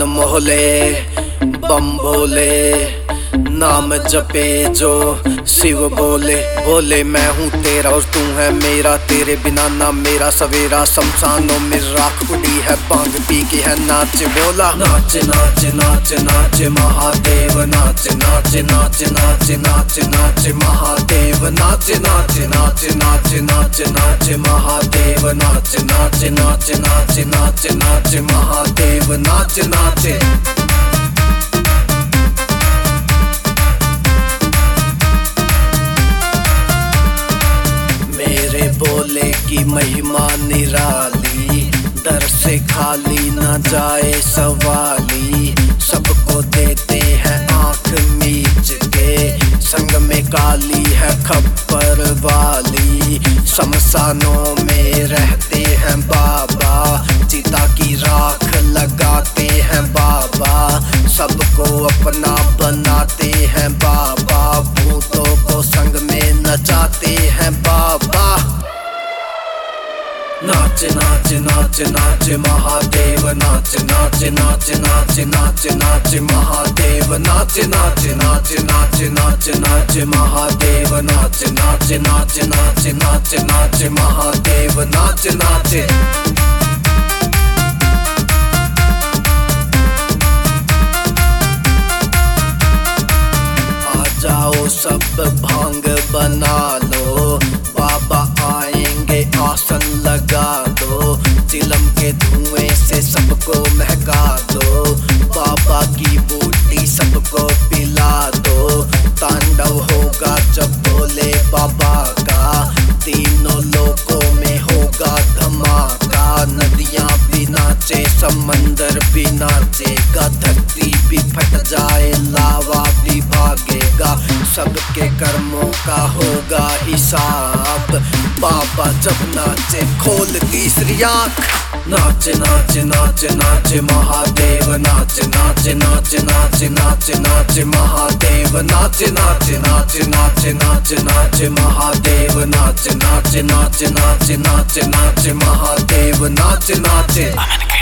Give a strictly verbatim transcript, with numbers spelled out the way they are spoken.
कान मोहले बम भोले, नाम जपे जो शिव बोले। बोले मैं हूँ तेरा और तू है मेरा, तेरे बिना ना मेरा सवेरा। शमशानों में राख उड़ी है, बांग पी के है नाच बोला। नाच नाच नाच नाच महादेव, नाच नाच नाच नाच नाच नाच महादेव, नाच नाच नाच नाच नाच नाच महादेव, नाच नाच नाच नाच नाच नाच महादेव, नाच नाच। बोले की महिमा निराली, दर से खाली ना जाए सवाली। सबको देते हैं आंख मीच के, संग में काली है खप्पर वाली। शमशानों में रहते हैं बाबा, चिता की राख लगाते हैं बाबा। सबको अपना बनाते हैं बाबा, भूतों को संग में नचाते हैं बाबा। नाच नाच नाच नाच महादेव, नाच नाच नाच नाच नाच नाच महादेव, नाच नाच नाच नाच नाच नाच महादेव, नाच नाच नाच नाच नाच नाच महादेव, नाच नाच। आ जाओ सब भांग बना लो, बाबा आएंगे आसन लगा दो। चिलम के धुएं से सबको महका दो, बाबा की बूटी सबको पिला दो। तांडव होगा जब भोले बाबा का, तीनों लोकों में होगा धमाका। नदियां भी नाचे, समंदर भी नाचेगा, धरती भी फट जाए, लावा भी भागेगा। सबके कर्मों का होगा हिसाब, बाबा जब नाचे खोल तीसरी आँख। नाच नाच नाच नाच महादेव, नाच नाच नाच नाच नाच नाच महादेव, नाच नाच नाच नाच नाच नाच महादेव, नाच नाच नाच नाच नाच नाच महादेव, नाच नाच।